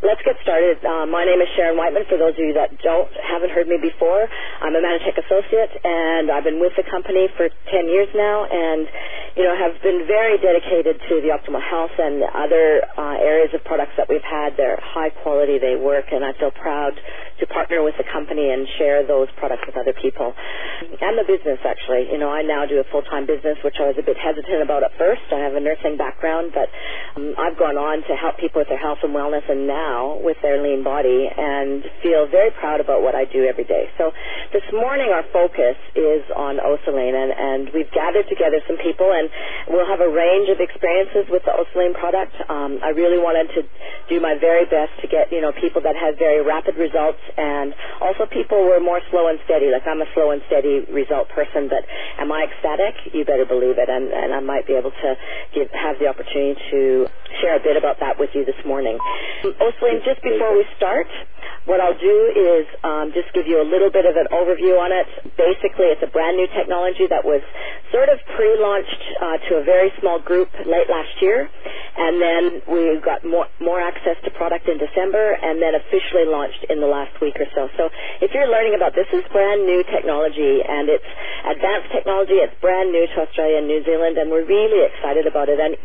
let's get started. My name is Sharon Whiteman. For those of you that haven't heard me before, I'm a Manitech associate, and I've been with the company for 10 years now, and have been very dedicated to the optimal health and other areas of products that we've had. They're high quality, they work, and I feel proud to partner with the company and share those products with other people. And the business, actually. I now do a full-time business, which I was a bit hesitant about at first. I have a nursing background, but I've gone on to help people with their health and wellness, and now with their lean body, and feel very proud about what I do every day. So this morning our focus is on Osaline, and we've gathered together some people, and we'll have a range of experiences with the Osaline product. I really wanted to do my very best to get people that had very rapid results, and also people who are more slow and steady. Like, I'm a slow and steady result person, but am I ecstatic? You better believe it, and I might be able to have the opportunity to share a bit about that with you this morning. Osaline, just before we start, what I'll do is just give you a little bit of an overview on it. Basically, it's a brand new technology that was sort of pre-launched to a very small group late last year, and then we got more access to product in December, and then officially launched in the last week or so. So if you're learning about this, is brand new technology, and it's advanced technology. It's brand new to Australia and New Zealand, and we're really excited about it. And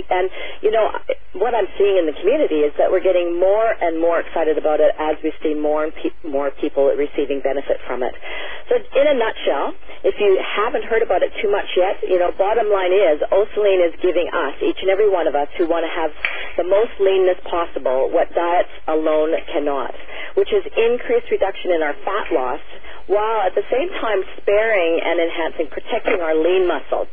what I'm seeing in the community is that we're getting more and more excited about it as we see more and more people receiving benefit from it. So in a nutshell, if you haven't heard about it too much yet, bottom line is Osaline is giving us, each and every one of us who want to have the most leanness possible, what diets alone cannot, which is increased reduction in our fat loss, while at the same time sparing and enhancing, protecting our lean muscle.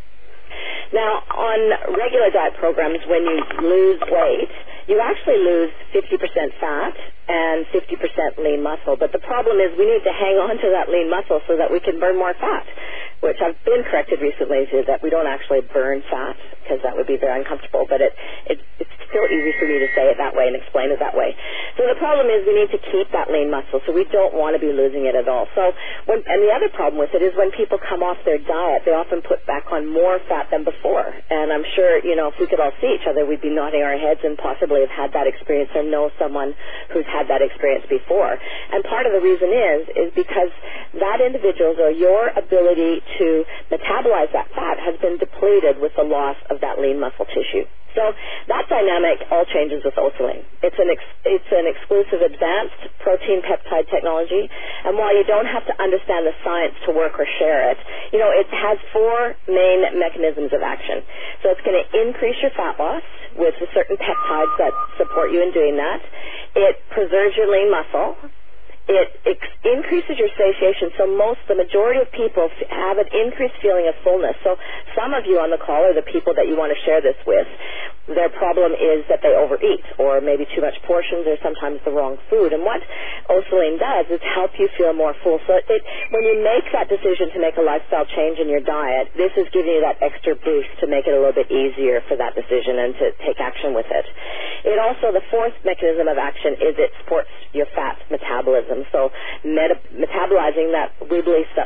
Now, on regular diet programs, when you lose weight, you actually lose 50% fat and 50% lean muscle. But the problem is we need to hang on to that lean muscle so that we can burn more fat, which I've been corrected recently to that we don't actually burn fat, because that would be very uncomfortable. But it's still easy for me to say it that way and explain it that way. So the problem is we need to keep that lean muscle, so we don't want to be losing it at all. And the other problem with it is when people come off their diet, they often put back on more fat than before. And I'm sure, if we could all see each other, we'd be nodding our heads and possibly have had that experience or know someone who's had that experience before. And part of the reason is because that individual's or your ability to metabolize that fat has been depleted with the loss of that lean muscle tissue. So that dynamic all changes with Osaline. It's an exclusive advanced protein peptide technology, and while you don't have to understand the science to work or share it, it has four main mechanisms of action. So it's going to increase your fat loss with certain peptides that support you in doing that. It preserves your lean muscle. It increases your satiation, so the majority of people have an increased feeling of fullness. So some of you on the call are the people that you want to share this with. Their problem is that they overeat, or maybe too much portions, or sometimes the wrong food. And what Osaline does is help you feel more full. So when you make that decision to make a lifestyle change in your diet, this is giving you that extra boost to make it a little bit easier for that decision and to take action with it. It also, the fourth mechanism of action is it supports your fat metabolism. So metabolizing that wobbly stuff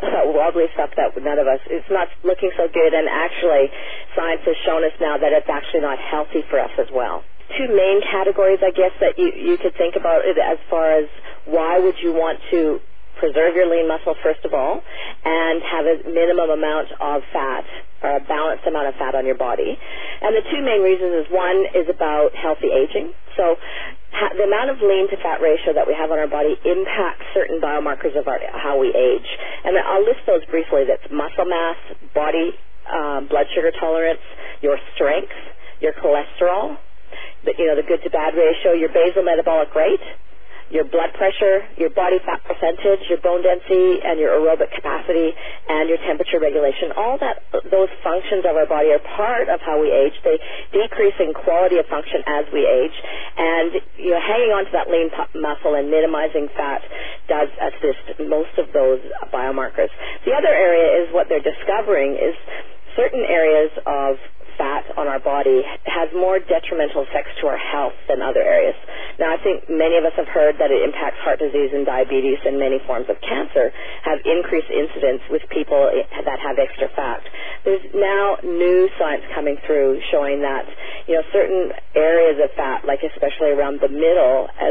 that none of us, it's not looking so good, and actually science has shown us now that it's actually not healthy for us as well. Two main categories, I guess, that you could think about it as far as why would you want to preserve your lean muscle, first of all, and have a minimum amount of fat, or a balanced amount of fat on your body. And the two main reasons is, one is about healthy aging. So the amount of lean to fat ratio that we have on our body impacts certain biomarkers of how we age. And I'll list those briefly. That's muscle mass, body blood sugar tolerance, your strength, your cholesterol, the good to bad ratio, your basal metabolic rate, your blood pressure, your body fat percentage, your bone density, and your aerobic capacity, and your temperature regulation. All those functions of our body are part of how we age. They decrease in quality of function as we age, and hanging on to that lean muscle and minimizing fat does assist most of those biomarkers. The other area is what they're discovering is certain areas of fat on our body has more detrimental effects to our health than other areas. Now, I think many of us have heard that it impacts heart disease and diabetes, and many forms of cancer have increased incidence with people that have extra fat. There's now new science coming through showing that, certain areas of fat, like especially around the middle, it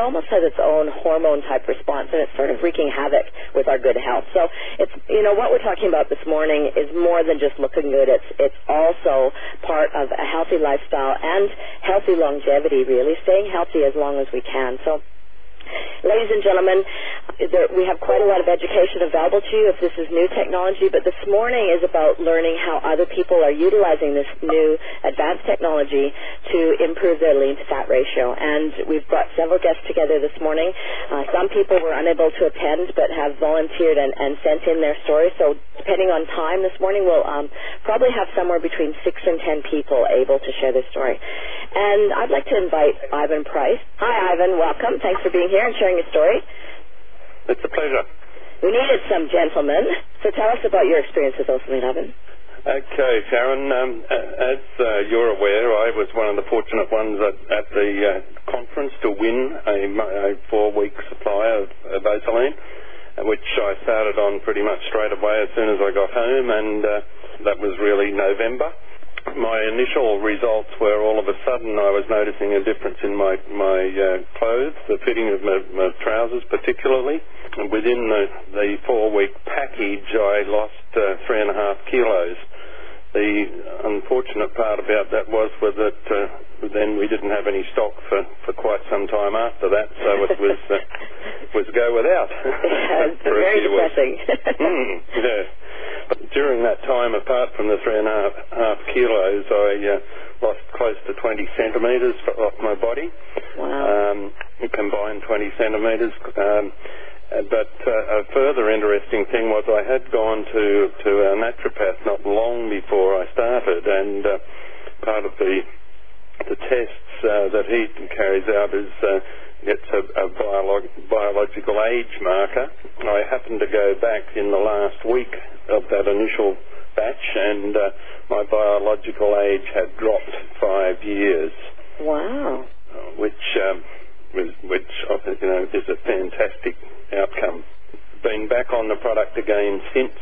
almost has its own hormone-type response, and it's sort of wreaking havoc with our good health. So it's, what we're talking about this morning is more than just looking good. It's also part of a healthy lifestyle and healthy longevity, really, staying healthy as long as we can. So, ladies and gentlemen, we have quite a lot of education available to you if this is new technology, but this morning is about learning how other people are utilizing this new advanced technology to improve their lean-to-fat ratio. And we've brought several guests together this morning. Some people were unable to attend but have volunteered and sent in their stories. So depending on time this morning, we'll probably have somewhere between 6 and 10 people able to share their story. And I'd like to invite Ivan Price. Hi, Ivan. Welcome. Thanks for being here and sharing your story. It's a pleasure. We needed some gentlemen. So tell us about your experience with Ossaline, Ivan. Okay, Sharon. As you're aware, I was one of the fortunate ones at the conference to win a 4-week supply of Ossaline, which I started on pretty much straight away as soon as I got home, and that was really November. My initial results were all of a sudden I was noticing a difference in my clothes, the fitting of my trousers particularly. And within the 4-week package, I lost 3.5 kilos. The unfortunate part about that was that then we didn't have any stock for quite some time after that, so it was go without. Yeah, it's very depressing. Yeah. But during that time, apart from the 3.5 kilos, I lost close to 20 centimetres off my body. Wow. Combined 20 centimetres. But a further interesting thing was I had gone to a naturopath not long before I started, and part of the tests that he carries out is it's a biological age marker. I happened to go back in the last week of that initial batch, and my biological age had dropped 5 years. Wow. Which is a fantastic outcome. Been back on the product again since.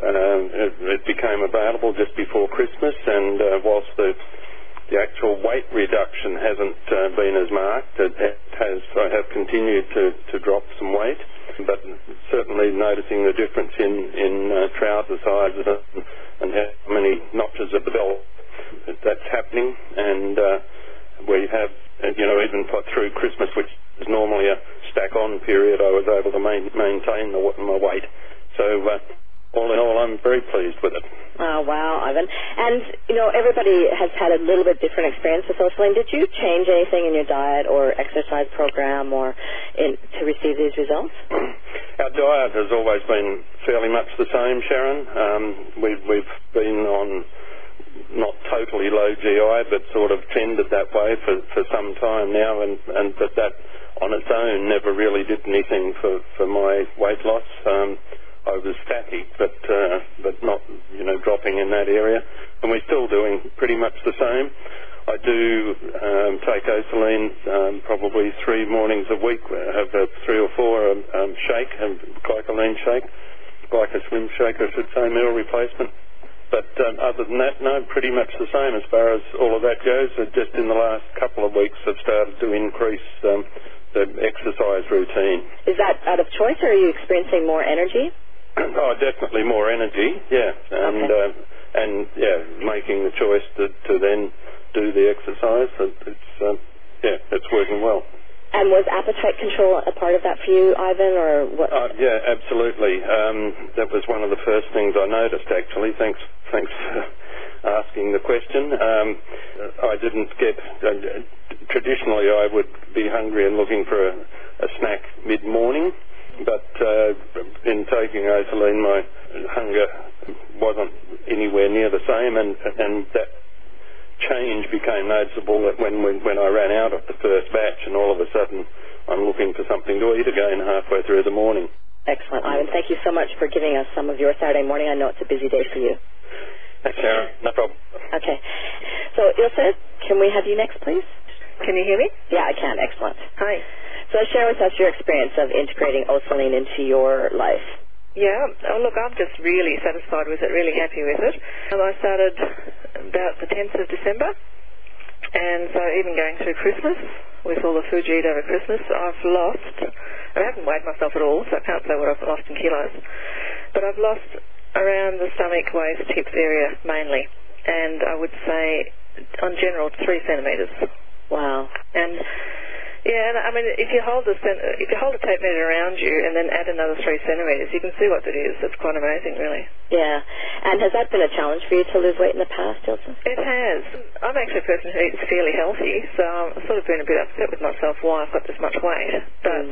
It became available just before Christmas, and whilst the actual weight reduction hasn't been as marked, I have continued to drop some weight, but certainly noticing the difference in trouser sizes and how many notches of the belt that's happening. And we have, even through Christmas, which is normally a stack-on period, I was able to maintain my weight. So all in all, I'm very pleased with it. Oh, wow, Ivan. And, everybody has had a little bit different experience with Ossaline. Did you change anything in your diet or exercise program to receive these results? Our diet has always been fairly much the same, Sharon. We've been on not totally low GI, but sort of tended that way for some time now, but that on its own never really did anything for my weight loss. I was static, but not, dropping in that area. And we're still doing pretty much the same. I do take Ossaline probably 3 mornings a week. I have a 3 or 4 shake, a glycoline shake, glycoslim shake, I should say, meal replacement. But other than that, no, pretty much the same as far as all of that goes. Just in the last couple of weeks, I've started to increase the exercise routine. Is that out of choice, or are you experiencing more energy? Oh, definitely more energy, yeah. And making the choice to then do the exercise. It's working well. And was appetite control a part of that for you, Ivan, or what? Yeah, absolutely. That was one of the first things I noticed, actually. Thanks for asking the question. I didn't get... traditionally, I would be hungry and looking for a snack mid-morning, but in taking Ossaline, my hunger wasn't anywhere near the same, and that change became noticeable when I ran out of the first batch, and all of a sudden I'm looking for something to eat again halfway through the morning. Excellent, Ivan. Thank you so much for giving us some of your Saturday morning. I know it's a busy day for you. Thanks, Sharon. No problem. Okay. So, Ilse, can we have you next, please? Can you hear me? Yeah, I can. Excellent. Hi. So share with us your experience of integrating Ossaline into your life. Yeah. Oh, look, I'm just really satisfied with it, really happy with it. I started about the 10th of December, And so even going through Christmas, with all the food you eat over Christmas, I've lost, I haven't weighed myself at all, so I can't say what I've lost in kilos, but I've lost around the stomach, waist, hips area mainly, and I would say, on general, 3 centimetres. Wow. And yeah, I mean, if you hold a tape measure around you and then add another 3 centimetres, you can see what it is. It's quite amazing, really. Yeah. And has that been a challenge for you to lose weight in the past, Ilse? It has. I'm actually a person who eats fairly healthy, so I've sort of been a bit upset with myself why I've got this much weight. But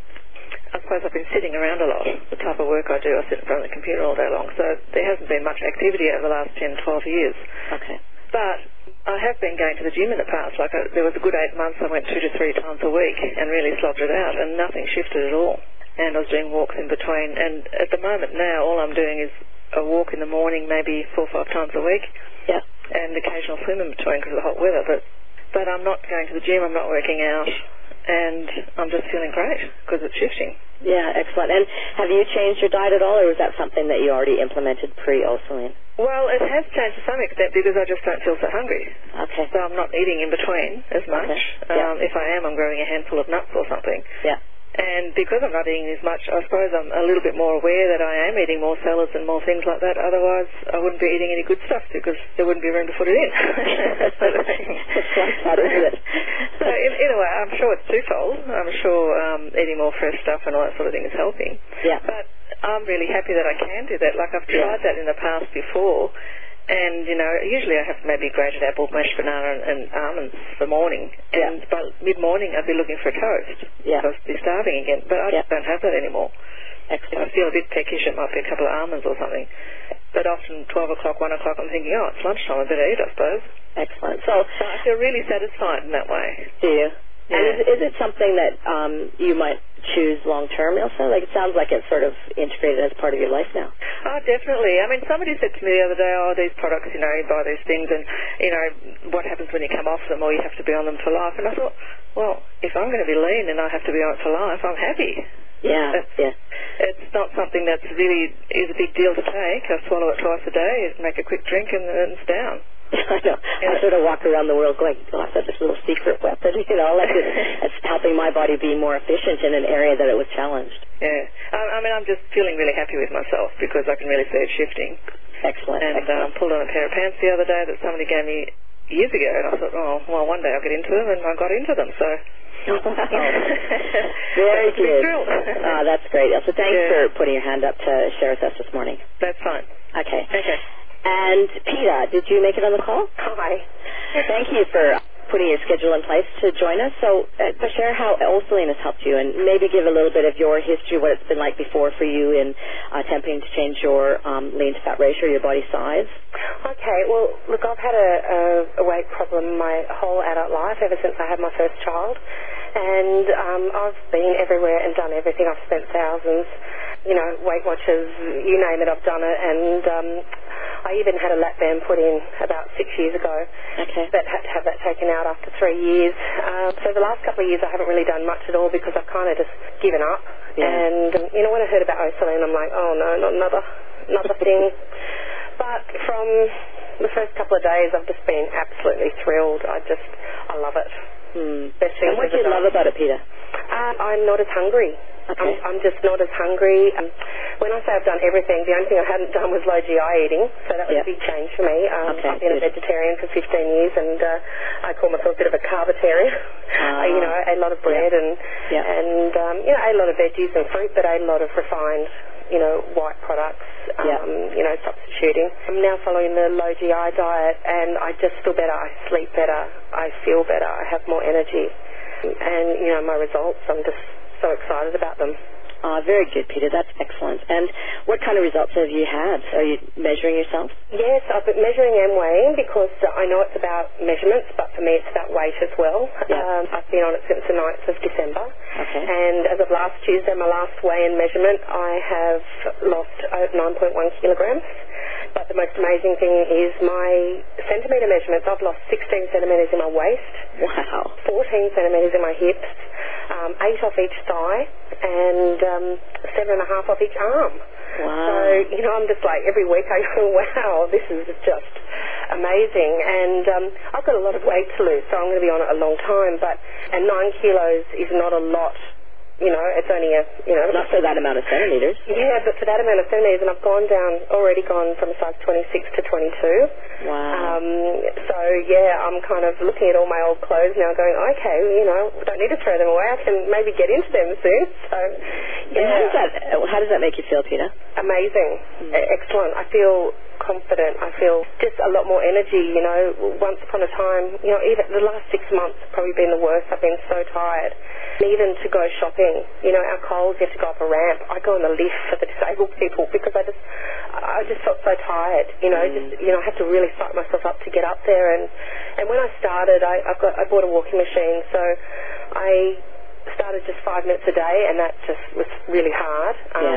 I suppose I've been sitting around a lot. The type of work I do, I sit in front of the computer all day long, so there hasn't been much activity over the last 10, 12 years. Okay. But I have been going to the gym in the past. Like there was a good 8 months I went 2 to 3 times a week and really slogged it out, and nothing shifted at all. And I was doing walks in between. And at the moment now, all I'm doing is a walk in the morning, maybe 4 or 5 times a week. Yeah. And occasional swim in between because of the hot weather. But I'm not going to the gym. I'm not working out, and I'm just feeling great because it's shifting. Yeah, excellent. And have you changed your diet at all, or was that something that you already implemented pre-Osaline? Well, it has changed to some extent because I just don't feel so hungry. Okay. So I'm not eating in between as much. Okay. Yeah. If I am, I'm grabbing a handful of nuts or something. Yeah. And because I'm not eating as much, I suppose I'm a little bit more aware that I am eating more salads and more things like that. Otherwise, I wouldn't be eating any good stuff because there wouldn't be room to put it in. It's like that, isn't it? So in a way, I'm sure it's twofold. I'm sure eating more fresh stuff and all that sort of thing is helping. Yeah. But I'm really happy that I can do that. Like I've tried that in the past before. And, you know, usually I have maybe grated apple, mashed banana and almonds for morning. And by mid-morning I'd be looking for a toast. Yeah. I'd be starving again. But I just don't have that anymore. Excellent. If I feel a bit peckish, it might be a couple of almonds or something. But often 12 o'clock, 1 o'clock, I'm thinking, oh, it's lunchtime, I better eat, I suppose. Excellent. So I feel really satisfied in that way. Do you? Yeah. And is it something that you might choose long-term, Ilse? Like, it sounds like it's sort of integrated as part of your life now. Oh, definitely. I mean, somebody said to me the other day, oh, these products, you know, you buy these things and, you know, what happens when you come off them or you have to be on them for life? And I thought, well, if I'm going to be lean and I have to be on it for life, I'm happy. Yeah, It's not something that's really is a big deal to take. I swallow it twice a day, make a quick drink and it's down. I know. I sort of walk around the world going, gosh, that's this little secret weapon, you know, like it's helping my body be more efficient in an area that it was challenged. Yeah. I mean, I'm just feeling really happy with myself because I can really see it shifting. Excellent. And I pulled on a pair of pants the other day that somebody gave me years ago, and I thought, oh, well, one day I'll get into them, and I got into them, so... Very good. That's great. So thanks for putting your hand up to share with us this morning. That's fine. Okay. And Peter, did you make it on the call? Hi. Thank you for putting your schedule in place to join us. So share how Osaline has helped you and maybe give a little bit of your history, what it's been like before for you in attempting to change your lean to fat ratio, your body size. Okay, well, look, I've had a weight problem my whole adult life, ever since I had my first child. And I've been everywhere and done everything. I've spent thousands, you know, Weight Watchers, you name it, I've done it. And I even had a lap band put in about 6 years ago. Okay. But had to have that taken out after 3 years. So the last couple of years I haven't really done much at all because I've kind of just given up. Yeah. And, you know, when I heard about Osaline, I'm like, oh, no, not another thing. But from the first couple of days, I've just been absolutely thrilled. I love it. Best thing. And what do you love about it, Peter? I'm not as hungry. Okay. I'm just not as hungry. When I say I've done everything, the only thing I hadn't done was low GI eating, so that was a big change for me. I've been a vegetarian for 15 years, and I call myself a bit of a carbitarian. You know, I ate a lot of bread and you know, I ate a lot of veggies and fruit, but I ate a lot of refined, you know, white products, you know, substituting. I'm now following the low GI diet, and I just feel better. I sleep better. I feel better. I have more energy. And, you know, my results, I'm just so excited about them. Very good, Peter. That's excellent. And what kind of results have you had? Are you measuring yourself? Yes, I've been measuring and weighing because I know it's about measurements, but for me it's about weight as well. Yeah. I've been on it since the 9th of December. Okay. And as of last Tuesday, my last weigh-in measurement, I have lost 9.1 kilograms. But the most amazing thing is my centimetre measurements. I've lost 16 centimetres in my waist. Wow. 14 centimetres in my hips. 8 off each thigh, and 7.5 off each arm. Wow. So, you know, I'm just like, every week I go, wow, this is just amazing. And I've got a lot of weight to lose, so I'm going to be on it a long time. And 9 kilos is not a lot. You know, it's only Not for that amount of centimetres. Yeah, but for that amount of centimetres, and I've already gone from a size 26 to 22. Wow. So, yeah, I'm kind of looking at all my old clothes now going, okay, you know, I don't need to throw them away. I can maybe get into them soon. So, yeah. And how does that make you feel, Tina? Amazing. Excellent. I feel confident. I feel just a lot more energy, you know. Once upon a time, you know, even the last 6 months have probably been the worst. I've been so tired. And even to go shopping, you know, our Coles, you have to go up a ramp. I go on the lift for the disabled people because I just felt so tired, you know. I had to really psych myself up to get up there. And when I started, I bought a walking machine, so I started just 5 minutes a day, and that just was really hard.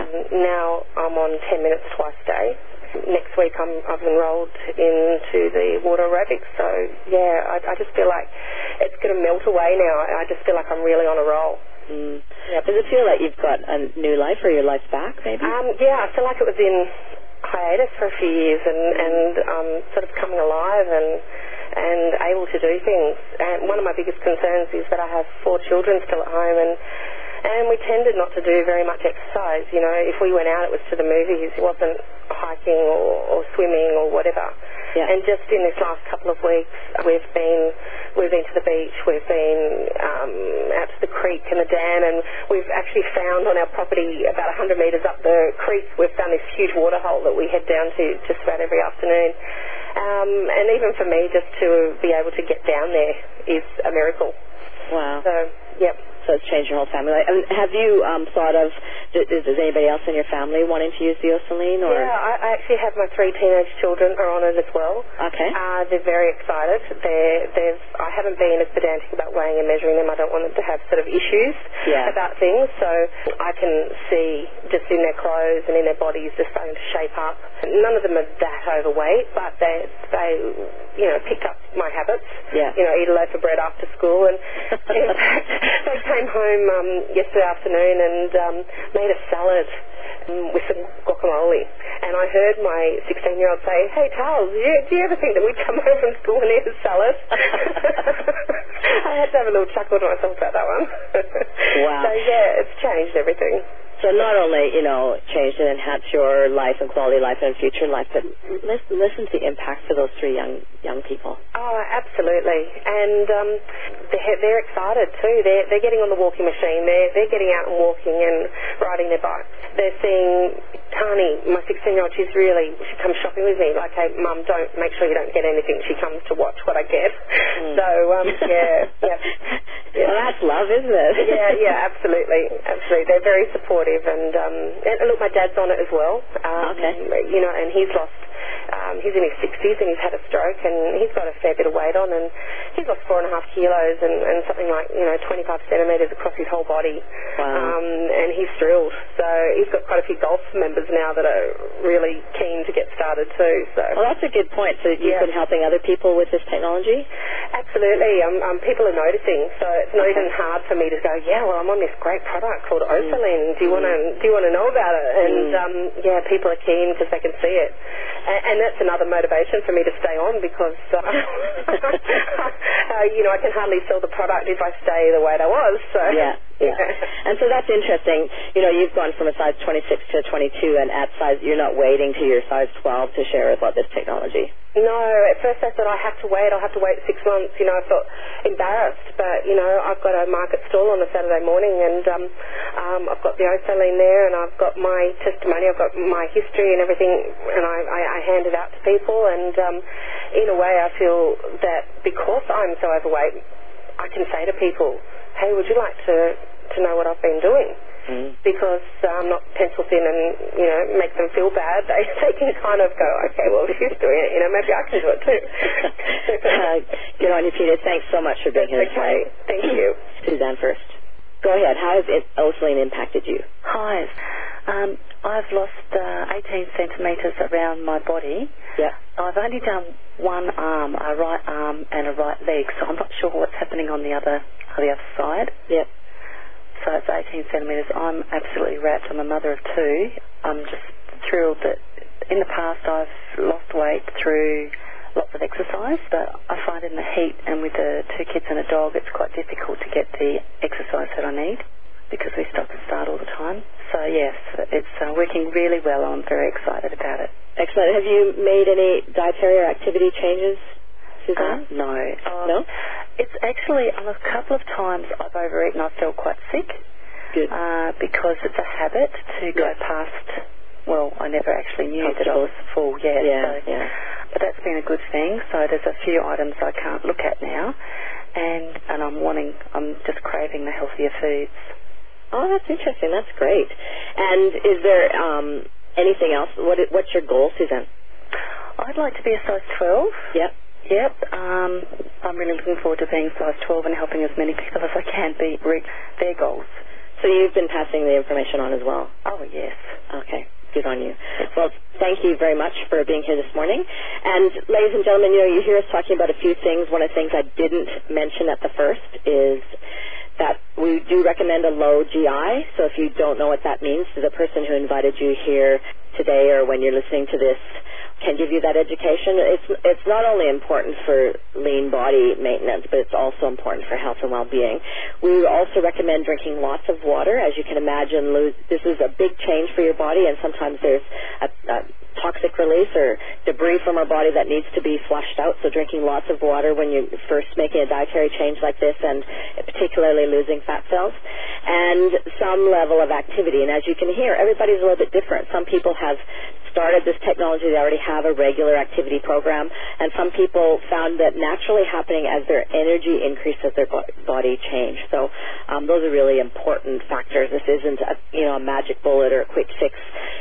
Now I'm on 10 minutes twice a day. Next week I've enrolled into the water aerobics, so yeah, I just feel like it's going to melt away now. I just feel like I'm really on a roll. Yeah. Does it feel like you've got a new life or your life back, maybe? Yeah, I feel like it was in hiatus for a few years and sort of coming alive and able to do things. And one of my biggest concerns is that I have 4 children still at home, and we tended not to do very much exercise. You know, if we went out, it was to the movies. It wasn't hiking or swimming or whatever. Yeah. And just in this last couple of weeks, we've been to the beach. We've been out to the creek and the dam, and we've actually found on our property about 100 metres up the creek, we've found this huge water hole that we head down to just about every afternoon. And even for me, just to be able to get down there is a miracle. Wow. So, yep. So it's changed your whole family life. And have you thought of, is anybody else in your family wanting to use the Osaline? Or? Yeah, I actually have my 3 teenage children are on it as well. Okay. They're very excited. I haven't been as pedantic about weighing and measuring them. I don't want them to have sort of issues about things. So I can see just in their clothes and in their bodies they're starting to shape up. None of them are that overweight, but they picked up my habits. Yeah. You know, eat a loaf of bread after school. And in fact, they came home yesterday afternoon and made a salad with some guacamole. And I heard my 16-year-old say, "Hey, Charles, do you ever think that we'd come home from school and eat a salad?" I had to have a little chuckle to myself about that one. Wow. So, yeah, it's changed everything. So not only, changed and enhanced your life and quality of life and future life, but listen to the impact for those 3 young people. Oh, absolutely. And they're excited too. They're getting on the walking machine. They're getting out and walking and riding their bikes. They're seeing Tani, my 16-year-old, she comes shopping with me. Like, hey, Mum, make sure you don't get anything. She comes to watch what I get. So, yeah. Well, that's love, isn't it? Yeah, absolutely. They're very supportive. And look, my dad's on it as well. Okay. And he's lost. He's in his 60s and he's had a stroke and he's got a fair bit of weight on and he's lost 4.5 kilos and something like 25 centimetres across his whole body. Wow. And he's thrilled. So he's got quite a few golf members now that are really keen to get started too. So. Well, that's a good point. So you've been helping other people with this technology? Absolutely. People are noticing. So it's not even hard for me to go, yeah, well, I'm on this great product called Osaline. Do you want to know about it? And people are keen because they can see it. And that's another motivation for me to stay on because, I can hardly sell the product if I stay the way I was. So. Yeah. And so that's interesting. You've gone from a size 26 to 22, and at size, you're not waiting to your size 12 to share about this technology. No, at first I thought I'll have to wait 6 months. I felt embarrassed, but, I've got a market stall on a Saturday morning and I've got the Osaline there and I've got my testimony, I've got my history and everything, and I hand it out to people and in a way I feel that because I'm so overweight, I can say to people, hey, would you like to know what I've been doing? Because I'm not pencil thin and, make them feel bad. They can kind of go, okay, well, if she's doing it, maybe I can do it too. Good on you, Tina. Thanks so much for being here today. Thank you. Suzanne first. Go ahead. How has Osaline impacted you? Hi. I've lost 18 centimetres around my body. Yeah. I've only done one arm, a right arm and a right leg, so I'm not sure what's happening on the other side. Yep. So it's 18 centimetres. I'm absolutely wrapped. I'm a mother of 2. I'm just thrilled that in the past I've lost weight through lots of exercise, but I find in the heat and with the 2 kids and a dog, it's quite difficult to get the exercise that I need because we stop and start all the time. So, yes, it's working really well. I'm very excited about it. Excellent. Have you made any dietary or activity changes, Suzanne? No. No? It's actually, on a couple of times I've overeaten. I felt quite sick. Good. Because it's a habit to go past, well, I never actually knew that I was full yet. But that's been a good thing. So there's a few items I can't look at now, and I'm just craving the healthier foods. Oh, that's interesting. That's great. And is there anything else? What's your goal, Suzanne? I'd like to be a size 12. Yep. I'm really looking forward to being size 12 and helping as many people as I can reach their goals. So you've been passing the information on as well? Oh, yes. Okay. Good on you. Well, thank you very much for being here this morning. And ladies and gentlemen, you hear us talking about a few things. One of the things I didn't mention at the first is that we do recommend a low GI. So if you don't know what that means, the person who invited you here today or when you're listening to this can give you that education. It's not only important for lean body maintenance, but it's also important for health and well-being. We also recommend drinking lots of water. As you can imagine, this is a big change for your body, and sometimes there's a toxic release or debris from our body that needs to be flushed out. So drinking lots of water when you're first making a dietary change like this, and particularly losing fat cells, and some level of activity. And as you can hear, everybody's a little bit different. Some people have started this technology, they already have a regular activity program, and some people found that naturally happening as their energy increases, their body change. So those are really important factors. This isn't a magic bullet or a quick fix.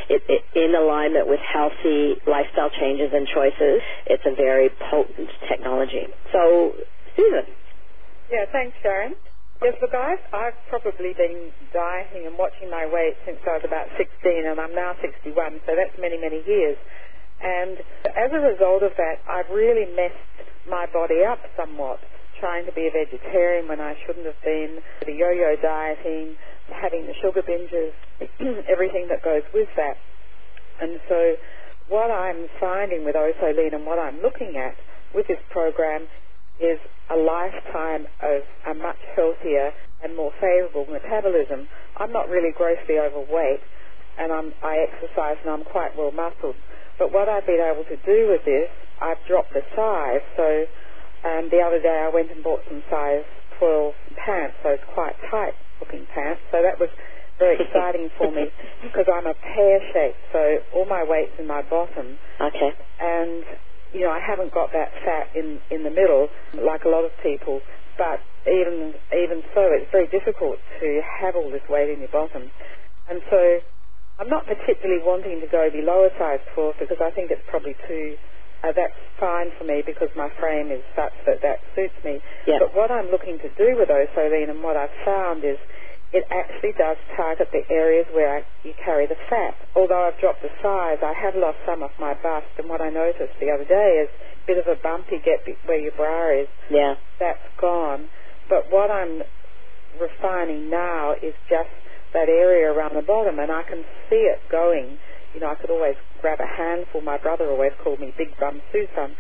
In alignment with healthy lifestyle changes and choices, it's a very potent technology. So, Susan. Yeah, thanks, Sharon. Yes, look, I've probably been dieting and watching my weight since I was about 16, and I'm now 61, so that's many, many years. And as a result of that, I've really messed my body up somewhat, trying to be a vegetarian when I shouldn't have been, the yo-yo dieting, having the sugar binges, everything that goes with that. And so what I'm finding with Oso-Lean and what I'm looking at with this program is a lifetime of a much healthier and more favourable metabolism. I'm not really grossly overweight, and I exercise and I'm quite well muscled. But what I've been able to do with this, I've dropped the size. So the other day I went and bought some size 12 pants, so it's quite tight looking pants. So that was very exciting for me because I'm a pear-shaped, so all my weight's in my bottom. Okay. And I haven't got that fat in the middle like a lot of people, but even so, it's very difficult to have all this weight in your bottom. And so I'm not particularly wanting to go below a size 12 because I think it's probably that's fine for me because my frame is such that suits me. Yep. But what I'm looking to do with Oso-Lean and what I've found is it actually does target the areas where you carry the fat. Although I've dropped the size, I have lost some of my bust, and what I noticed the other day is a bit of a bump you get where your bra is. Yeah. That's gone. But what I'm refining now is just that area around the bottom, and I can see it going. I could always grab a handful. My brother always called me Big Bum Susan.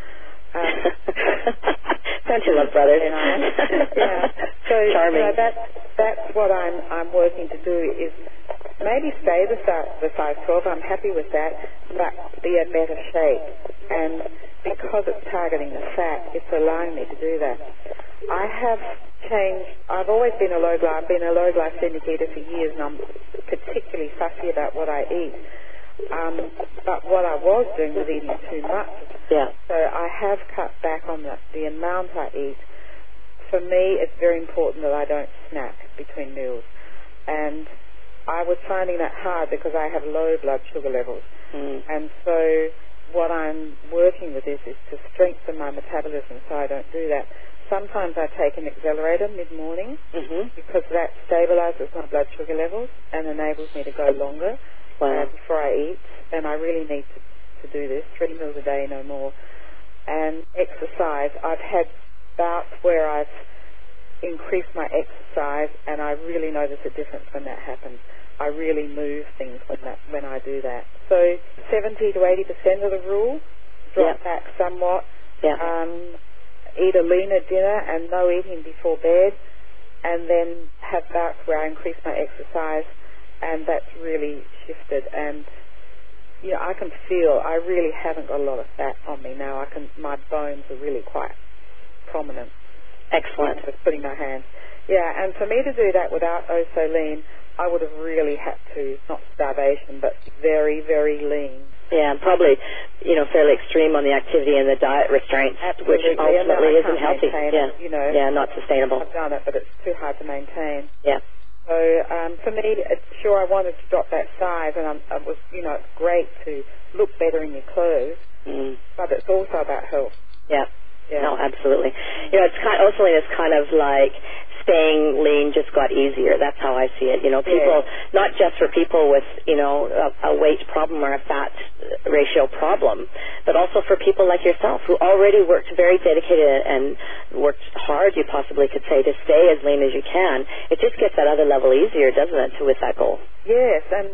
Don't you love brothers? Yeah. So charming. That's what I'm working to do is maybe stay the size 12. I'm happy with that, but be a better shape. And because it's targeting the fat, it's allowing me to do that. I have changed. I've always been a I've been a low glycemic eater for years, and I'm particularly fussy about what I eat. But what I was doing was eating too much. Yeah. So I have cut back on the amount I eat. For me, it's very important that I don't snack between meals. And I was finding that hard because I have low blood sugar levels. And so what I'm working with is to strengthen my metabolism so I don't do that. Sometimes I take an accelerator mid-morning because that stabilizes my blood sugar levels and enables me to go longer. Before I eat, and I really need to do this, 3 meals a day, no more. And exercise, I've had bouts where I've increased my exercise, and I really notice a difference when that happens. I really move things when I do that. So 70 to 80% of the rule, drop back somewhat. Eat a leaner dinner and no eating before bed, and then have bouts where I increase my exercise, and that's really shifted. And I can feel I really haven't got a lot of fat on me now. My bones are really quite prominent. Excellent. Just putting my hands. Yeah, and for me to do that without Osoline, I would have really had to, not starvation, but very, very lean. Yeah, and probably, fairly extreme on the activity and the diet restraints, Absolutely. which ultimately isn't healthy. Not sustainable. I've done it, but it's too hard to maintain. Yeah. So for me, I wanted to drop that size, and it was, it's great to look better in your clothes, but it's also about health. Yeah. No, absolutely. Osoline is kind of like staying lean just got easier. That's how I see it. People, not just for people with, a weight problem or a fat ratio problem, but also for people like yourself who already worked very dedicated and worked hard, you possibly could say, to stay as lean as you can. It just gets that other level easier, doesn't it, with that goal? Yes, and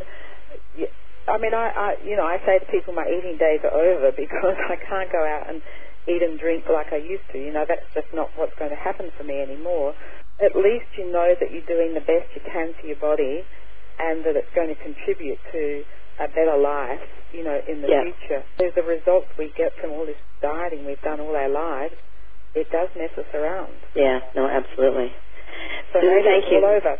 I say to people my eating days are over because I can't go out and eat and drink like I used to. That's just not what's going to happen for me anymore. At least you know that you're doing the best you can for your body and that it's going to contribute to a better life, in the future. There's the results we get from all this dieting we've done all our lives. It does mess us around. Yeah, no, absolutely. So thank you. All over.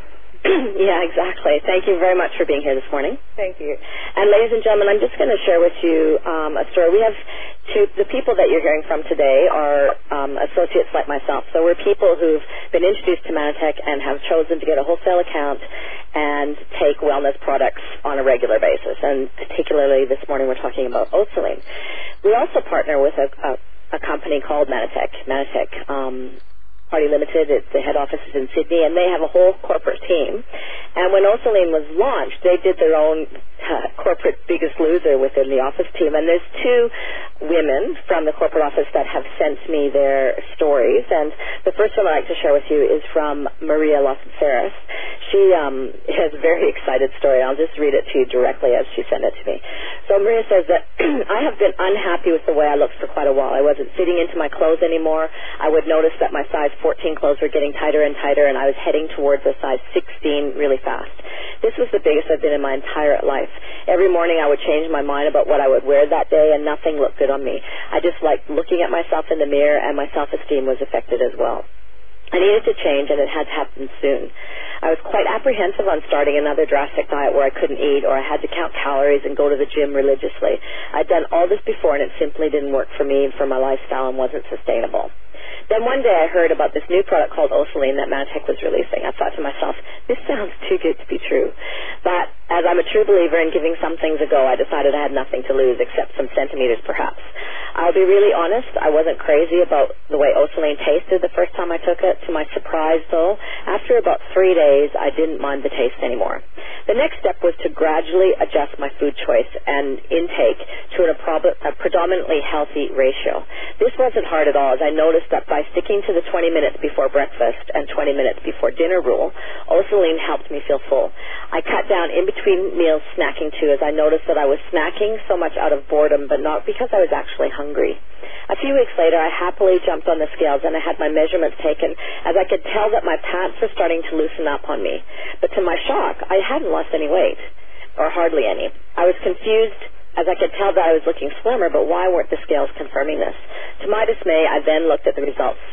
Yeah, exactly. Thank you very much for being here this morning. Thank you. And ladies and gentlemen, I'm just going to share with you a story. We have the people that you're hearing from today are associates like myself. So we're people who've been introduced to Manitech and have chosen to get a wholesale account and take wellness products on a regular basis. And particularly this morning we're talking about Osoline. We also partner with a company called Manitech. Manitech Party Limited. The head office is in Sydney, and they have a whole corporate team. And when Osoline was launched, they did their own corporate Biggest Loser within the office team. And there's two women from the corporate office that have sent me their stories. And the first one I'd like to share with you is from Maria Lawson-Ferris. She has a very excited story. I'll just read it to you directly as she sent it to me. So Maria says that, I have been unhappy with the way I looked for quite a while. I wasn't fitting into my clothes anymore. I would notice that my size 14 clothes were getting tighter and tighter, and I was heading towards a size 16 really fast. This was the biggest I've been in my entire life. Every morning I would change my mind about what I would wear that day, and nothing looked good on me. I just liked looking at myself in the mirror, and my self-esteem was affected as well. I needed to change, and it had to happen soon. I was quite apprehensive on starting another drastic diet where I couldn't eat or I had to count calories and go to the gym religiously. I'd done all this before, and it simply didn't work for me and for my lifestyle and wasn't sustainable. Then one day I heard about this new product called Osoline that Manitech was releasing. I thought to myself, this sounds too good to be true. But as I'm a true believer in giving some things a go, I decided I had nothing to lose except some centimeters perhaps. I'll be really honest, I wasn't crazy about the way Osoline tasted the first time I took it. To my surprise, though, after about 3 days, I didn't mind the taste anymore. The next step was to gradually adjust my food choice and intake to a predominantly healthy ratio. This wasn't hard at all, as I noticed that by sticking to the 20 minutes before breakfast and 20 minutes before dinner rule, Osoline helped me feel full. I cut down in between meals snacking too, as I noticed that I was snacking so much out of boredom, but not because I was actually hungry. A few weeks later, I happily jumped on the scales and I had my measurements taken, as I could tell that my pants were starting to loosen up on me. But to my shock, I hadn't lost any weight, or hardly any. I was confused, as I could tell that I was looking slimmer, but why weren't the scales confirming this? To my dismay, I then looked at the results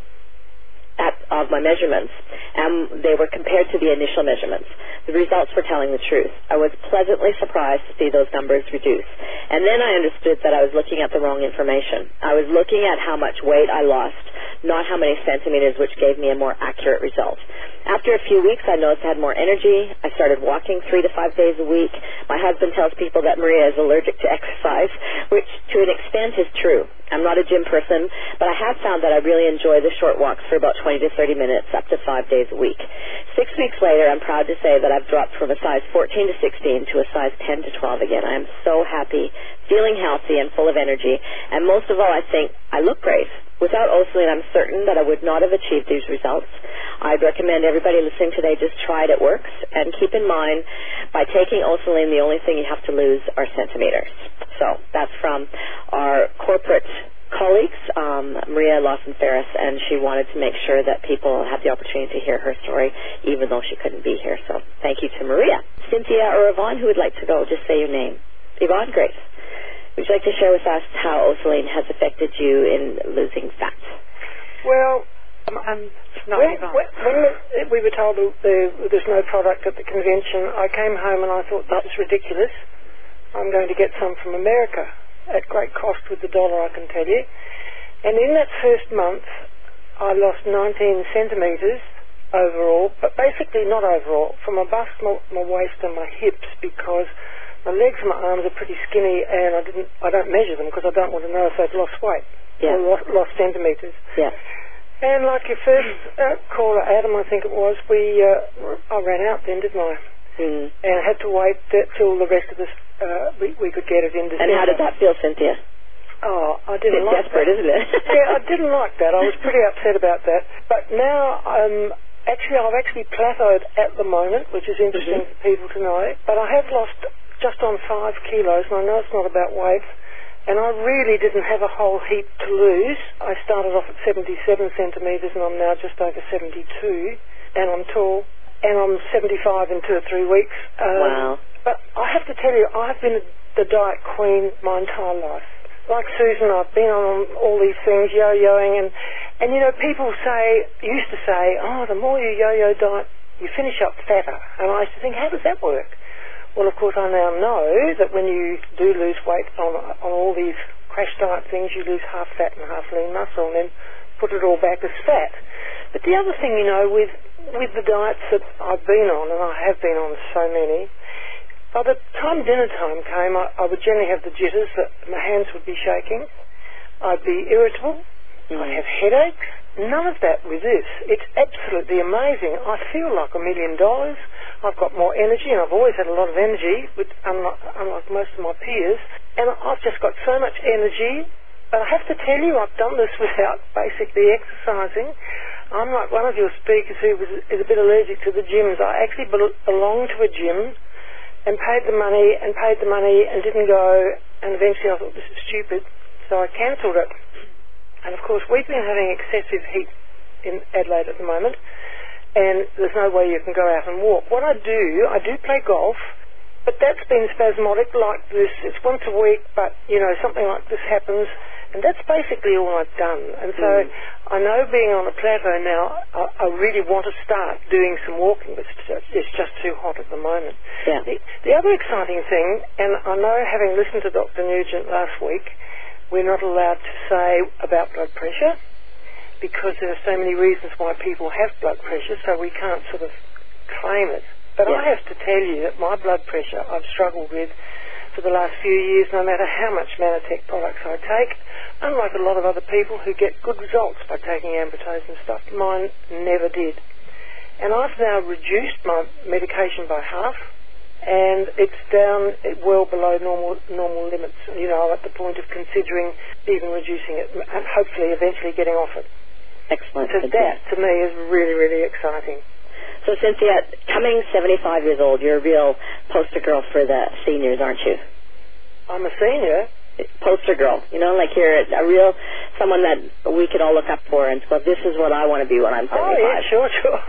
of my measurements, and they were compared to the initial measurements. The results were telling the truth. I was pleasantly surprised to see those numbers reduce. And then I understood that I was looking at the wrong information. I was looking at how much weight I lost, not how many centimeters, which gave me a more accurate result. After a few weeks, I noticed I had more energy. I started walking 3 to 5 days a week. My husband tells people that Maria is allergic to exercise, which to an extent is true. I'm not a gym person, but I have found that I really enjoy the short walks for about 20 to 30 minutes, up to 5 days a week. 6 weeks later, I'm proud to say that I've dropped from a size 14 to 16 to a size 10 to 12 again. I am so happy, feeling healthy and full of energy, and most of all, I think I look great. Without Osoline, I'm certain that I would not have achieved these results. I'd recommend everybody listening today just try it. It works. And keep in mind, by taking Osoline, the only thing you have to lose are centimeters. So that's from our corporate colleagues, Maria Lawson-Ferris, and she wanted to make sure that people had the opportunity to hear her story, even though she couldn't be here. So thank you to Maria. Cynthia or Yvonne, who would like to go? Just say your name. Yvonne, great. Would you like to share with us how Osaline has affected you in losing fat? Well, when we were told there's no product at the convention, I came home and I thought, this is ridiculous. I'm going to get some from America at great cost with the dollar, I can tell you. And in that first month, I lost 19 centimetres overall, but basically not overall, from my bust, my waist and my hips, because my legs and my arms are pretty skinny, and I don't measure them because I don't want to know if they've lost weight or lost centimetres. Yeah. And like your first caller, Adam, I think it was, I ran out then, didn't I? Mm. And I had to wait till the rest of us, we could get it in December. And how did that feel, Cynthia? Oh, I didn't like desperate, that. Isn't it? Yeah, I didn't like that. I was pretty upset about that. But now, I've actually plateaued at the moment, which is interesting for people to know. But I have lost just on 5 kilos, and I know it's not about weight. And I really didn't have a whole heap to lose. I started off at 77 centimetres, and I'm now just over 72. And I'm tall. And I'm 75 in 2 or 3 weeks. Wow. But I have to tell you, I've been the diet queen my entire life. Like Susan, I've been on all these things, yo-yoing, and you know, people used to say, oh, the more you yo-yo diet, you finish up fatter. And I used to think, how does that work? Well, of course, I now know that when you do lose weight on all these crash diet things, you lose half fat and half lean muscle, and then put it all back as fat. But the other thing, you know, with the diets that I've been on, and I have been on so many, by the time dinner time came, I would generally have the jitters, that my hands would be shaking. I'd be irritable. I'd have headaches. None of that with this. It's absolutely amazing. I feel like $1 million. I've got more energy, and I've always had a lot of energy, unlike most of my peers. And I've just got so much energy. But I have to tell you, I've done this without basically exercising. I'm like one of your speakers who is a bit allergic to the gyms. I actually belong to a gym and paid the money and didn't go, and eventually I thought, this is stupid, so I cancelled it. And of course, we've been having excessive heat in Adelaide at the moment, and there's no way you can go out and walk. What I do play golf, but that's been spasmodic like this. It's once a week, but, you know, something like this happens, and that's basically all I've done. And so I know being on a plateau now, I really want to start doing some walking, but it's just too hot at the moment. Yeah. The other exciting thing, and I know having listened to Dr. Nugent last week, we're not allowed to say about blood pressure because there are so many reasons why people have blood pressure, so we can't sort of claim it. But I have to tell you that my blood pressure I've struggled with for the last few years, no matter how much Manatech products I take. Unlike a lot of other people who get good results by taking Ambatose and stuff, mine never did. And I've now reduced my medication by half, and it's down well below normal limits. You know, I'm at the point of considering even reducing it and hopefully eventually getting off it. Excellent. So that, to me, is really, really exciting. So, Cynthia, coming 75 years old, you're a real poster girl for the seniors, aren't you? I'm a senior. Poster girl, you know, like you're a real someone that we could all look up for and go, this is what I want to be when I'm 75. Oh, yeah, sure.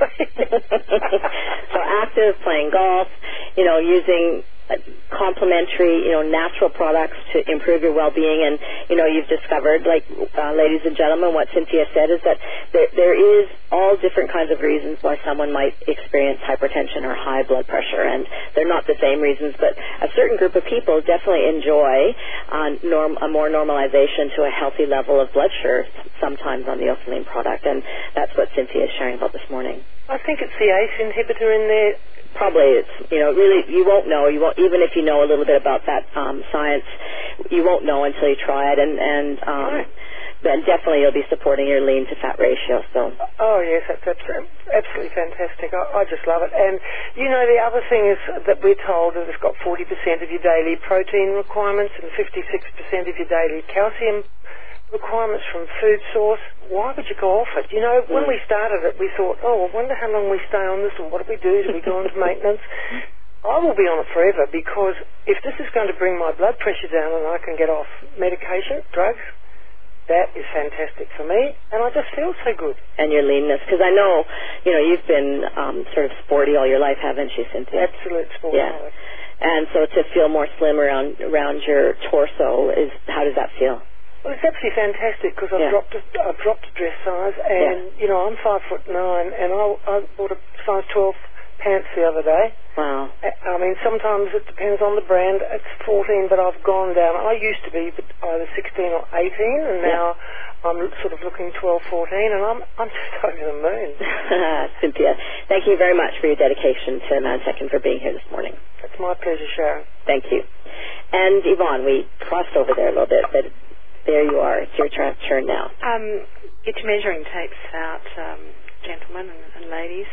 So active, playing golf, you know, using complementary, you know, natural products to improve your well-being. And, you know, you've discovered, like, ladies and gentlemen, what Cynthia said is that there is all different kinds of reasons why someone might experience hypertension or high blood pressure, and they're not the same reasons, but a certain group of people definitely enjoy a more normalization to a healthy level of blood sugar sometimes on the Osaline product, and that's what Cynthia is sharing about this morning. I think it's the ACE inhibitor in there. Probably it's, you know, really, you won't know. You won't, even if you know a little bit about that science, you won't know until you try it. And then definitely you'll be supporting your lean to fat ratio. So. Oh yes, that's absolutely fantastic. I just love it. And you know, the other thing is that we're told that it's got 40% of your daily protein requirements and 56% of your daily calcium requirements from food source. Why would you go off it? You know, when we started it, we thought, oh, I wonder how long we stay on this, and what do we do? Do we go into maintenance? I will be on it forever, because if this is going to bring my blood pressure down and I can get off medication, drugs, that is fantastic for me, and I just feel so good. And your leanness, because I know, you've been sort of sporty all your life, haven't you, Cynthia? Absolute sporty. Yeah. And so to feel more slim around your torso, how does that feel? Well, it's absolutely fantastic because I've dropped a dress size, and I'm 5'9", and I bought a size 12 pants the other day. Wow. I mean, sometimes it depends on the brand. It's 14, but I've gone down. I used to be either 16 or 18, and now I'm sort of looking 12, 14, and I'm just over the moon. Cynthia, thank you very much for your dedication to Manatech and for being here this morning. It's my pleasure, Sharon. Thank you. And Yvonne, we crossed over there a little bit, but there you are. It's your turn now. Get your measuring tapes out, gentlemen and ladies.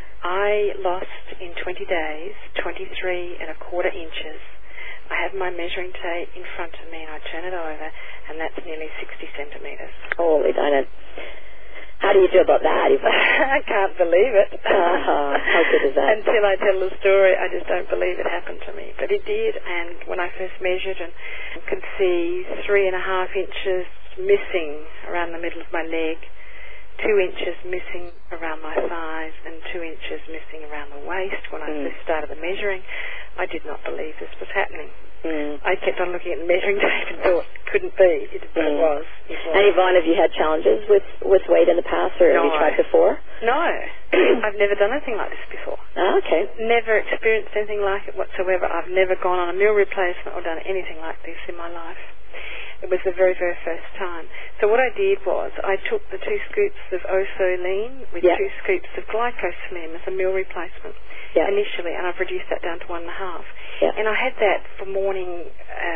I lost in 20 days 23 1/4 inches. I have my measuring tape in front of me and I turn it over and that's nearly 60 centimetres. Holy darn it. How do you feel about that? I can't believe it. How good is that? Until I tell the story, I just don't believe it happened to me. But it did, and when I first measured and could see 3 1/2 inches missing around the middle of my leg, 2 inches missing around my thighs and 2 inches missing around the waist when I first started the measuring, I did not believe this was happening. I kept on looking at the measuring tape and thought it couldn't be, but it was. And Yvonne, have you had challenges with weight in the past, or have you tried before? No. I've never done anything like this before. Oh, okay. Never experienced anything like it whatsoever. I've never gone on a meal replacement or done anything like this in my life. It was the very, very first time. So what I did was I took the 2 scoops of Oso-Lean with 2 scoops of Glycoslim as a meal replacement initially, and I've reduced that down to 1.5. And I had that for morning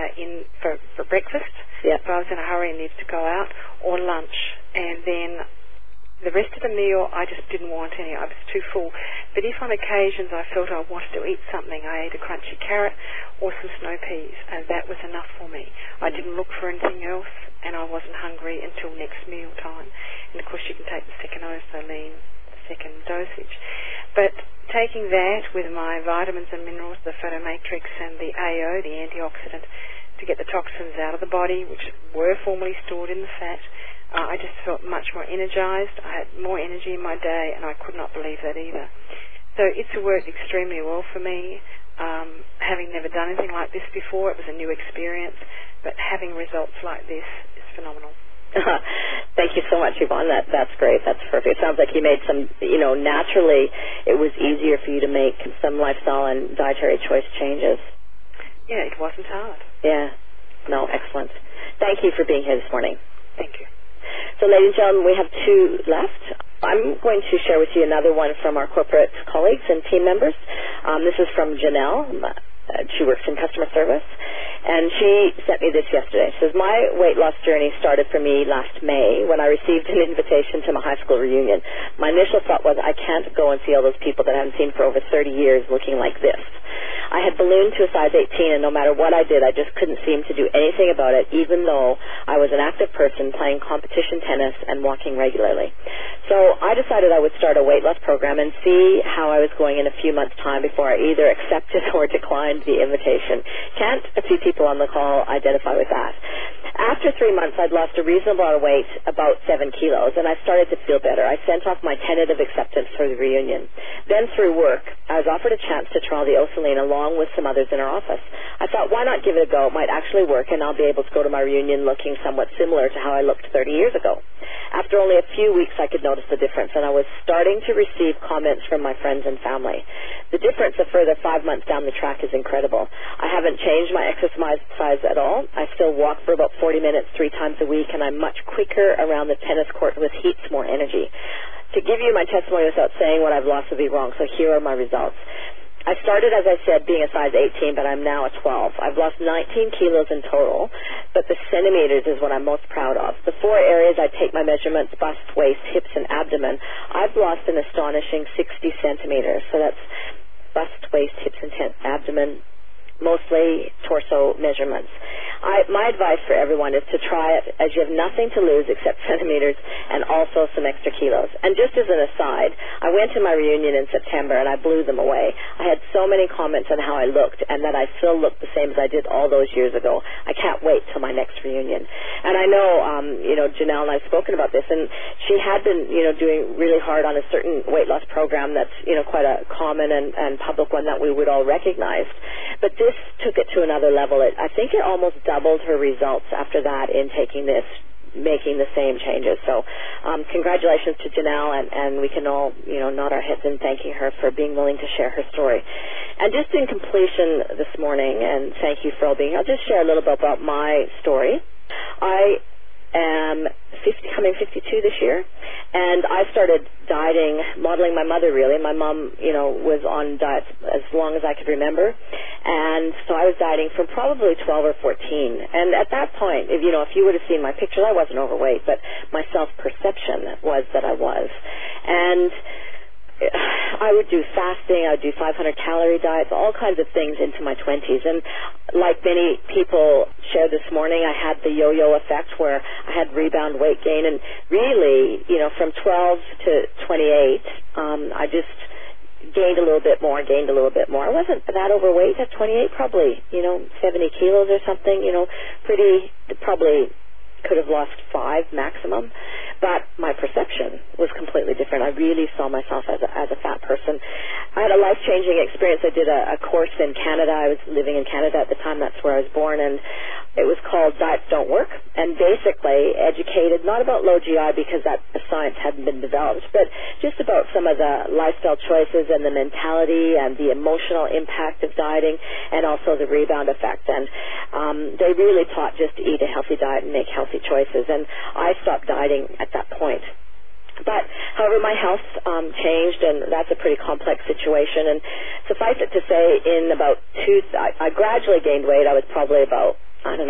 for breakfast if I was in a hurry and needed to go out, or lunch. And then the rest of the meal, I just didn't want any. I was too full. But if on occasions I felt I wanted to eat something, I ate a crunchy carrot or some snow peas, and that was enough for me. I didn't look for anything else, and I wasn't hungry until next meal time. And, of course, you can take the second Oso-Lean, the second dosage. But taking that with my vitamins and minerals, the Photomatrix and the AO, the antioxidant, to get the toxins out of the body, which were formerly stored in the fat, I just felt much more energized. I had more energy in my day, and I could not believe that either. So it's worked extremely well for me. Having never done anything like this before, it was a new experience, but having results like this is phenomenal. Thank you so much, Yvonne. That's great. That's perfect. It sounds like you made some, naturally it was easier for you to make some lifestyle and dietary choice changes. Yeah, it wasn't hard. Yeah. No, excellent. Thank you for being here this morning. Thank you. So, ladies and gentlemen, we have 2 left. I'm going to share with you another one from our corporate colleagues and team members. This is from Janelle. She works in customer service, and she sent me this yesterday. She says, my weight loss journey started for me last May when I received an invitation to my high school reunion. My initial thought was, I can't go and see all those people that I haven't seen for over 30 years looking like this. I had ballooned to a size 18, and no matter what I did, I just couldn't seem to do anything about it, even though I was an active person playing competition tennis and walking regularly. So I decided I would start a weight loss program and see how I was going in a few months' time before I either accepted or declined the invitation. Can't a few people on the call identify with that? After 3 months, I'd lost a reasonable amount of weight, about 7 kilos, and I started to feel better. I sent off my tentative acceptance for the reunion. Then through work, I was offered a chance to trial the Oso-Lean along with some others in our office. I thought, why not give it a go? It might actually work, and I'll be able to go to my reunion looking somewhat similar to how I looked 30 years ago. After only a few weeks, I could notice the difference, and I was starting to receive comments from my friends and family. The difference a further 5 months down the track is incredible. I haven't changed my exercise at all. I still walk for about 40 minutes 3 times a week, and I'm much quicker around the tennis court with heaps more energy. To give you my testimony without saying what I've lost would be wrong, so here are my results. I started, as I said, being a size 18, but I'm now a 12. I've lost 19 kilos in total, but the centimeters is what I'm most proud of. The 4 areas I take my measurements, bust, waist, hips, and abdomen, I've lost an astonishing 60 centimeters. So that's bust, waist, hips, and abdomen, mostly torso measurements. my advice for everyone is to try it as you have nothing to lose except centimeters and also some extra kilos. And just as an aside, I went to my reunion in September and I blew them away. I had so many comments on how I looked and that I still looked the same as I did all those years ago. I can't wait till my next reunion. And I know, Janelle and I have spoken about this, and she had been, doing really hard on a certain weight loss program that's, quite a common and public one that we would all recognize. But this took it to another level. I think it almost doubled her results after that in taking this, making the same changes. So congratulations to Janelle, and we can all, nod our heads in thanking her for being willing to share her story. And just in completion this morning, and thank you for all being here, I'll just share a little bit about my story. I am coming 52 this year, and I started dieting, modeling my mother really. My mom, was on diets as long as I could remember, and so I was dieting from probably 12 or 14. And at that point, if you would have seen my pictures, I wasn't overweight, but my self-perception was that I was. And I would do fasting, I would do 500-calorie diets, all kinds of things into my 20s. And like many people shared this morning, I had the yo-yo effect where I had rebound weight gain. And really, from 12 to 28, I just gained a little bit more. I wasn't that overweight at 28, probably, 70 kilos or something, probably could have lost 5 maximum, but my perception was completely different. I really saw myself as a fat person. I had a life-changing experience. I did a course in Canada. I was living in Canada at the time. That's where I was born, and it was called Diets Don't Work, and basically educated, not about low GI because that science hadn't been developed, but just about some of the lifestyle choices and the mentality and the emotional impact of dieting, and also the rebound effect. And they really taught just to eat a healthy diet and make healthy choices, and I stopped dieting at that point. But, however, my health changed, and that's a pretty complex situation. And suffice it to say, in about I gradually gained weight. I was probably about, 70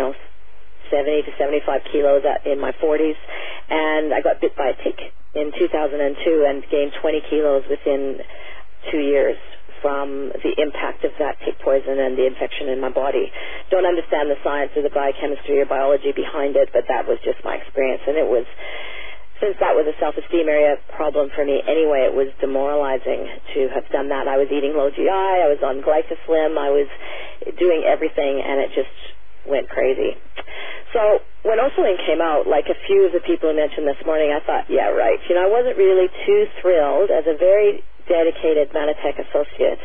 to 75 kilos in my 40s, and I got bit by a tick in 2002 and gained 20 kilos within 2 years from the impact of that tick poison and the infection in my body. Don't understand the science or the biochemistry or biology behind it, but that was just my experience. And it was, since that was a self-esteem area problem for me anyway, it was demoralizing to have done that. I was eating low GI, I was on GlycoSlim, I was doing everything, and it just went crazy. So when Osaline came out, like a few of the people who mentioned this morning, I thought, yeah, right. I wasn't really too thrilled as a very dedicated Manatech associate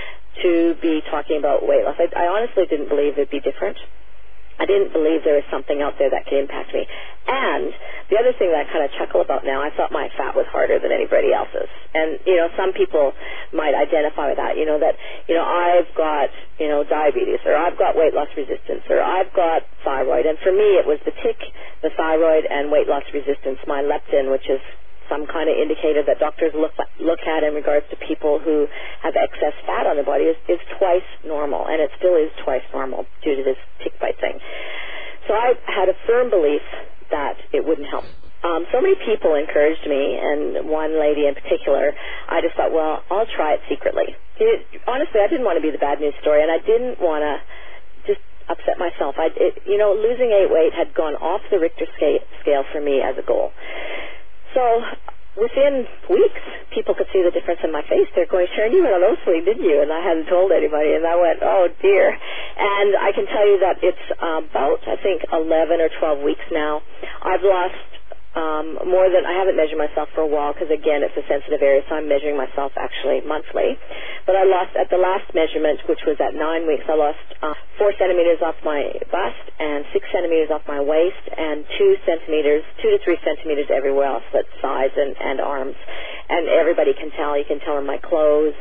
to be talking about weight loss. I honestly didn't believe it'd be different. I didn't believe there was something out there that could impact me. And the other thing that I kind of chuckle about now, I thought my fat was harder than anybody else's. And, some people might identify with that, I've got, diabetes, or I've got weight loss resistance, or I've got thyroid. And for me, it was the tick, the thyroid, and weight loss resistance. My leptin, which is some kind of indicator that doctors look at in regards to people who have excess fat on their body is twice normal, and it still is twice normal due to this tick bite thing. So I had a firm belief that it wouldn't help. So many people encouraged me, and one lady in particular, I just thought, well, I'll try it secretly. Honestly, I didn't want to be the bad news story, and I didn't want to just upset myself. Losing 8 weight had gone off the Richter scale for me as a goal. So within weeks, people could see the difference in my face. They're going, Sharon, you went on Osaline, didn't you? And I hadn't told anybody. And I went, oh, dear. And I can tell you that it's about, I think, 11 or 12 weeks now. I've lost more than, I haven't measured myself for a while because, again, it's a sensitive area, so I'm measuring myself actually monthly. But I lost, at the last measurement, which was at 9 weeks, I lost 4 centimeters off my bust and 6 centimeters off my waist and 2 to 3 centimeters everywhere else, that's thighs and arms. And everybody can tell. You can tell in my clothes.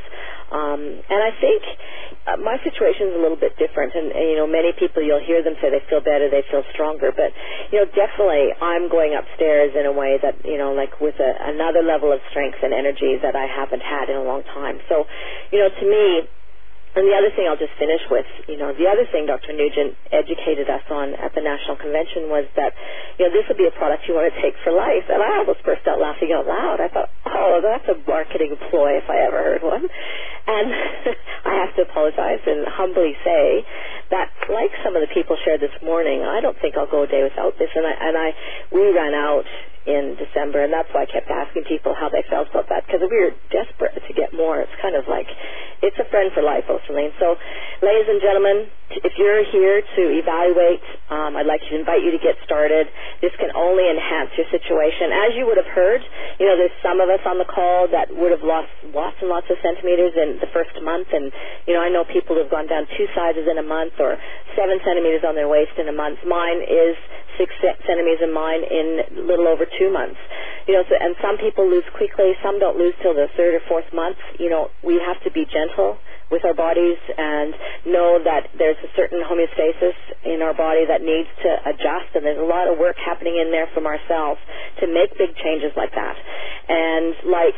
And I think my situation is a little bit different. And, many people, you'll hear them say they feel better, they feel stronger. But, definitely I'm going upstairs in a way that, like with another level of strength and energy that I haven't had in a long time. So, to me, and the other thing I'll just finish with, the other thing Dr. Nugent educated us on at the National Convention was that, this will be a product you want to take for life. And I almost burst out laughing out loud. I thought, oh, that's a marketing ploy if I ever heard one. And I have to apologize and humbly say that, like some of the people shared this morning, I don't think I'll go a day without this. We ran out in December, and that's why I kept asking people how they felt about that, because we were desperate to get more. It's kind of like, it's a friend for life, Osaline. So, ladies and gentlemen, if you're here to evaluate, I'd like to invite you to get started. This can only enhance your situation. As you would have heard, there's some of us on the call that would have lost lots and lots of centimeters in the first month, and, I know people who have gone down 2 sizes in a month or 7 centimeters on their waist in a month. Mine is 6 centimeters in mine in a little over 2 months. And some people lose quickly, some don't lose till the 3rd or 4th month. We have to be gentle with our bodies and know that there's a certain homeostasis in our body that needs to adjust, and there's a lot of work happening in there from ourselves to make big changes like that. And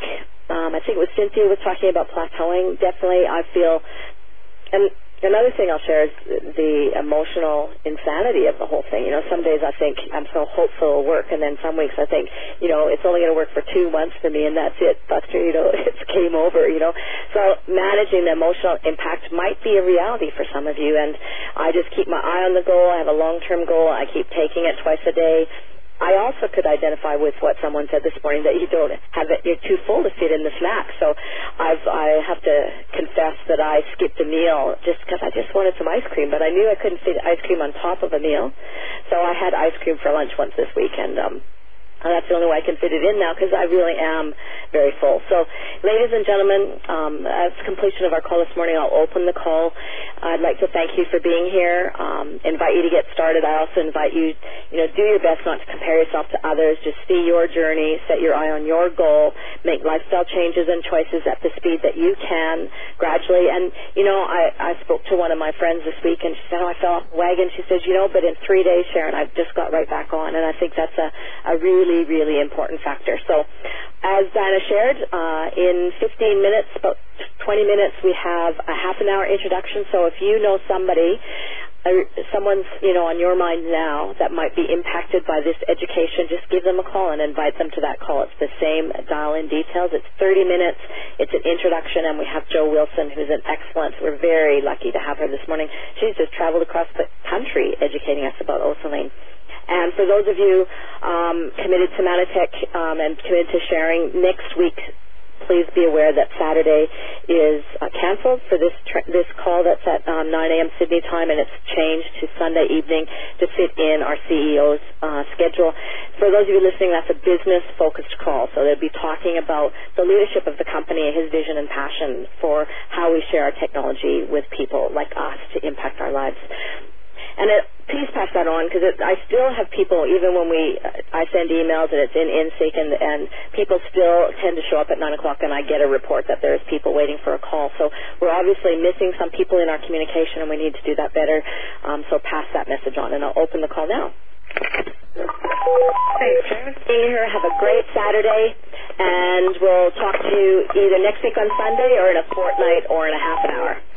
I think it was Cynthia was talking about plateauing, definitely I feel, and another thing I'll share is the emotional insanity of the whole thing. Some days I think I'm so hopeful it'll work, and then some weeks I think, it's only going to work for 2 months for me, and that's it, Buster, it's game over, So managing the emotional impact might be a reality for some of you, and I just keep my eye on the goal. I have a long-term goal. I keep taking it twice a day. I also could identify with what someone said this morning, that you don't have it, you're too full to fit in the snack. So I have to confess that I skipped a meal just because I just wanted some ice cream, but I knew I couldn't fit ice cream on top of a meal. So I had ice cream for lunch once this week, and that's the only way I can fit it in now, because I really am very full. So, ladies and gentlemen, as completion of our call this morning, I'll open the call. I'd like to thank you for being here, invite you to get started. I also invite you, do your best not to compare yourself to others. Just see your journey, set your eye on your goal, make lifestyle changes and choices at the speed that you can gradually. And, I spoke to one of my friends this week, and she said, I fell off the wagon. She says, but in 3 days, Sharon, I've just got right back on. And I think that's a really, really important factor. So, as Diana shared, in 15 minutes, about 20 minutes, we have a half an hour introduction. So if you know somebody's, on your mind now that might be impacted by this education, just give them a call and invite them to that call. It's the same dial-in details. It's 30 minutes. It's an introduction, and we have Jo Wilson, who's an excellent. We're very lucky to have her this morning. She's just traveled across the country educating us about Osaline. And for those of you committed to Manatech and committed to sharing, next week, please be aware that Saturday is canceled for this call that's at 9 a.m. Sydney time, and it's changed to Sunday evening to fit in our CEO's schedule. For those of you listening, that's a business-focused call, so they'll be talking about the leadership of the company, his vision and passion for how we share our technology with people like us to impact our lives. And please pass that on, because I still have people, even when I send emails and it's in InSync, and people still tend to show up at 9 o'clock, and I get a report that there's people waiting for a call. So we're obviously missing some people in our communication, and we need to do that better. So pass that message on, and I'll open the call now. Thanks, Sharon. Being here. Have a great Saturday, and we'll talk to you either next week on Sunday or in a fortnight or in a half an hour.